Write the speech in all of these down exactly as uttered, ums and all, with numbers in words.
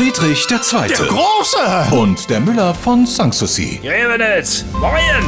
Friedrich der Zweite. Der Große! Und der Müller von Sanssouci. Grevenitz, moin!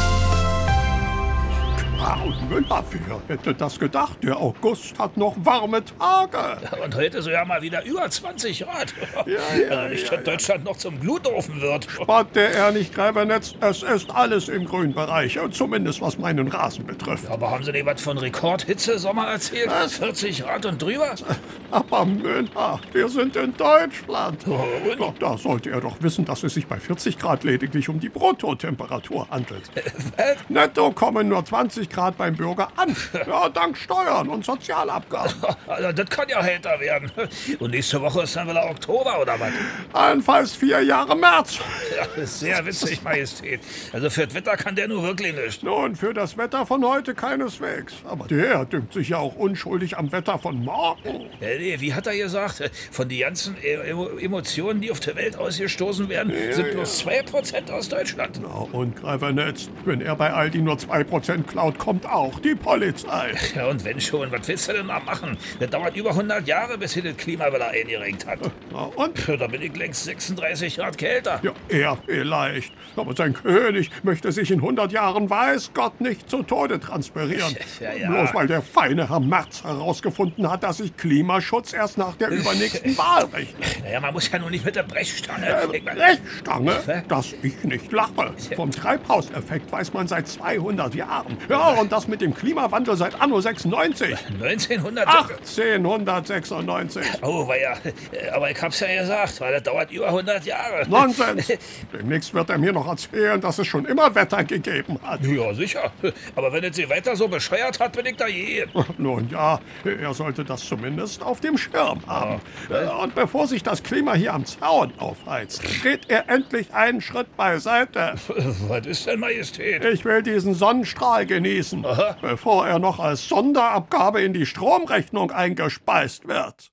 Karl Müller, wer hätte das gedacht? Der August hat noch warme Tage. Und heute so ja mal wieder über zwanzig Grad. Ja, ja, also nicht, ja, dass Deutschland noch zum Glutofen wird. Spart der er nicht, Grevenitz, es ist alles im grünen Bereich, zumindest was meinen Rasen betrifft. Aber haben Sie dir was von Rekordhitze-Sommer erzählt? Was? vierzig Grad und drüber? Aber Müller, wir sind in Deutschland. Oh, und? Doch, da sollte er doch wissen, dass es sich bei vierzig Grad lediglich um die Bruttotemperatur handelt. Netto kommen nur zwanzig Grad beim Bürger an. Ja, dank Steuern und Sozialabgaben. Also das kann ja härter werden. Und nächste Woche ist dann wieder Oktober, oder was? Allenfalls vier Jahre März. Ja, das ist sehr witzig, Majestät. Also für das Wetter kann der nur wirklich nicht. Nun, für das Wetter von heute keineswegs. Aber der dünkt sich ja auch unschuldig am Wetter von morgen. Ja, nee, wie hat er gesagt? Von den ganzen E- E- Emotionen, die auf der Welt ausgestoßen werden, Ja, sind ja. bloß zwei Prozent aus Deutschland. Na und Grevenitz, wenn er bei Aldi nur zwei Prozent klaut, kommt auch die Polizei. Ja, und wenn schon, was willst du denn da machen? Das dauert über hundert Jahre, bis hier das Klima wieder eingerenkt hat. Na und? Ja, da bin ich längst sechsunddreißig Grad kälter. Ja, er vielleicht. Aber sein König möchte sich in hundert Jahren, weiß Gott, nicht zu Tode transferieren. Ja, ja. Bloß weil der feine Herr Merz herausgefunden hat, dass sich Klimaschutz erst nach der übernächsten Wahl rechnet. Naja, man muss ja nur nicht mit der Brechstange. Äh, Ich mein- Brechstange? Hä? Dass ich nicht lache. Vom Treibhauseffekt weiß man seit zweihundert Jahren. Ja, und das mit dem Klimawandel seit Anno sechsundneunzig. neunzehnhundert. achtzehnhundertsechsundneunzig. Oh, war ja. Aber ich hab's ja gesagt, weil das dauert über hundert Jahre. Nonsens. Demnächst wird er mir noch erzählen, dass es schon immer Wetter gegeben hat. Ja, sicher. Aber wenn es sie weiter so bescheuert hat, bin ich da je. Nun ja, er sollte das zumindest auf dem Schirm haben. Äh, Und bevor sich das Klima hier am Zaun aufheizt, geht er endlich einen Schritt beiseite. Was ist denn, Majestät? Ich will diesen Sonnenstrahl genießen, Aha. bevor er noch als Sonderabgabe in die Stromrechnung eingespeist wird.